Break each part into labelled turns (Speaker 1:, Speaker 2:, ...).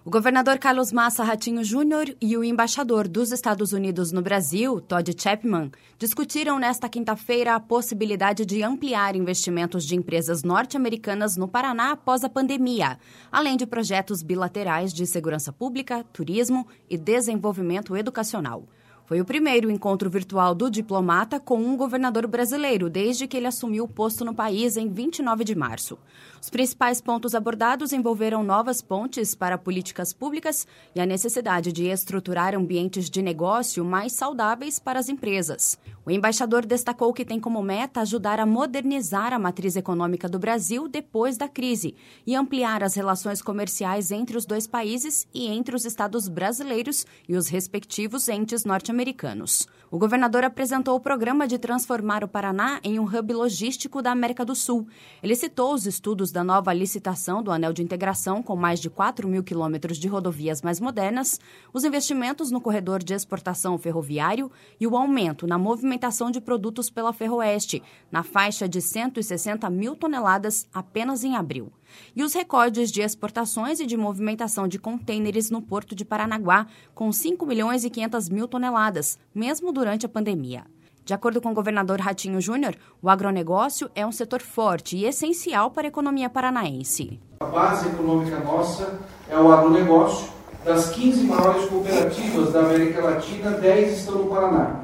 Speaker 1: O governador Carlos Massa Ratinho Júnior e o embaixador dos Estados Unidos no Brasil, Todd Chapman, discutiram nesta quinta-feira a possibilidade de ampliar investimentos de empresas norte-americanas no Paraná após a pandemia, além de projetos bilaterais de segurança pública, turismo e desenvolvimento educacional. Foi o primeiro encontro virtual do diplomata com um governador brasileiro desde que ele assumiu o posto no país em 29 de março. Os principais pontos abordados envolveram novas pontes para políticas públicas e a necessidade de estruturar ambientes de negócio mais saudáveis para as empresas. O embaixador destacou que tem como meta ajudar a modernizar a matriz econômica do Brasil depois da crise e ampliar as relações comerciais entre os dois países e entre os estados brasileiros e os respectivos entes norte-americanos. O governador apresentou o programa de transformar o Paraná em um hub logístico da América do Sul. Ele citou os estudos da nova licitação do Anel de Integração, com mais de 4.000 quilômetros de rodovias mais modernas, os investimentos no corredor de exportação ferroviário e o aumento na movimentação de produtos pela Ferroeste, na faixa de 160 mil toneladas apenas em abril. E os recordes de exportações e de movimentação de contêineres no Porto de Paranaguá, com 5 milhões e 500 mil toneladas, mesmo durante a pandemia. De acordo com o governador Ratinho Júnior, o agronegócio é um setor forte e essencial para a economia paranaense.
Speaker 2: A base econômica nossa é o agronegócio. Das 15 maiores cooperativas da América Latina, 10 estão no Paraná.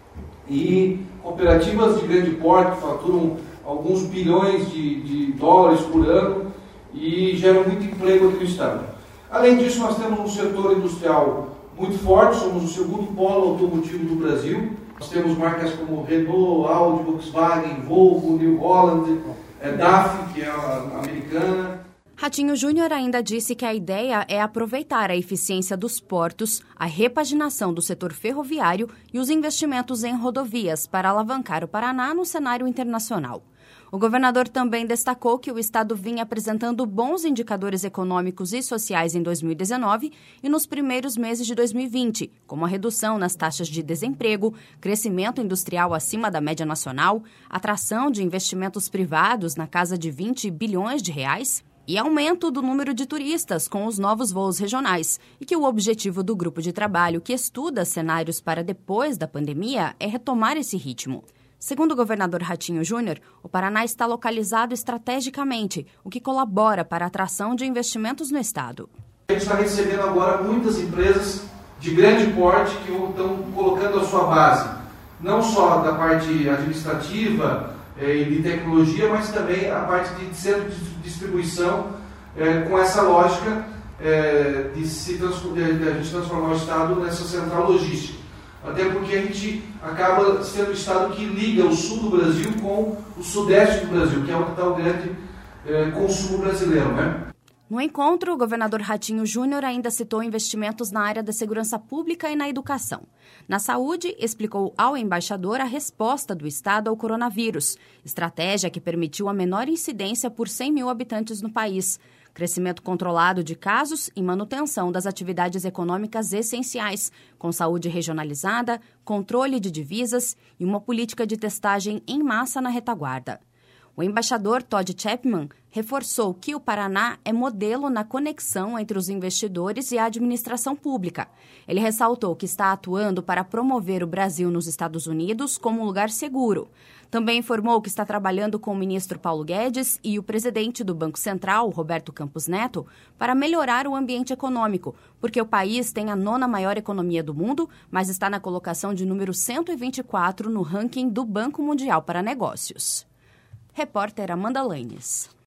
Speaker 2: E cooperativas de grande porte faturam alguns bilhões de dólares por ano e geram muito emprego aqui no estado. Além disso, nós temos um setor industrial muito forte, somos o segundo polo automotivo do Brasil. Nós temos marcas como Renault, Audi, Volkswagen, Volvo, New Holland, DAF, que é a americana.
Speaker 1: Ratinho Júnior ainda disse que a ideia é aproveitar a eficiência dos portos, a repaginação do setor ferroviário e os investimentos em rodovias para alavancar o Paraná no cenário internacional. O governador também destacou que o estado vinha apresentando bons indicadores econômicos e sociais em 2019 e nos primeiros meses de 2020, como a redução nas taxas de desemprego, crescimento industrial acima da média nacional, atração de investimentos privados na casa de 20 bilhões de reais e aumento do número de turistas com os novos voos regionais, e que o objetivo do grupo de trabalho que estuda cenários para depois da pandemia é retomar esse ritmo. Segundo o governador Ratinho Júnior, o Paraná está localizado estrategicamente, o que colabora para a atração de investimentos no estado.
Speaker 2: A gente está recebendo agora muitas empresas de grande porte que estão colocando a sua base, não só da parte administrativa e de tecnologia, mas também a parte de centro de distribuição, com essa lógica de a gente transformar o estado nessa central logística. Até porque a gente acaba sendo o estado que liga o sul do Brasil com o sudeste do Brasil, que é onde está o grande consumo brasileiro, né?
Speaker 1: No encontro, o governador Ratinho Júnior ainda citou investimentos na área da segurança pública e na educação. Na saúde, explicou ao embaixador a resposta do estado ao coronavírus, estratégia que permitiu a menor incidência por 100 mil habitantes no país, crescimento controlado de casos e manutenção das atividades econômicas essenciais, com saúde regionalizada, controle de divisas e uma política de testagem em massa na retaguarda. O embaixador Todd Chapman reforçou que o Paraná é modelo na conexão entre os investidores e a administração pública. Ele ressaltou que está atuando para promover o Brasil nos Estados Unidos como um lugar seguro. Também informou que está trabalhando com o ministro Paulo Guedes e o presidente do Banco Central, Roberto Campos Neto, para melhorar o ambiente econômico, porque o país tem a 9ª maior economia do mundo, mas está na colocação de número 124 no ranking do Banco Mundial para Negócios. Repórter Amanda Lanes.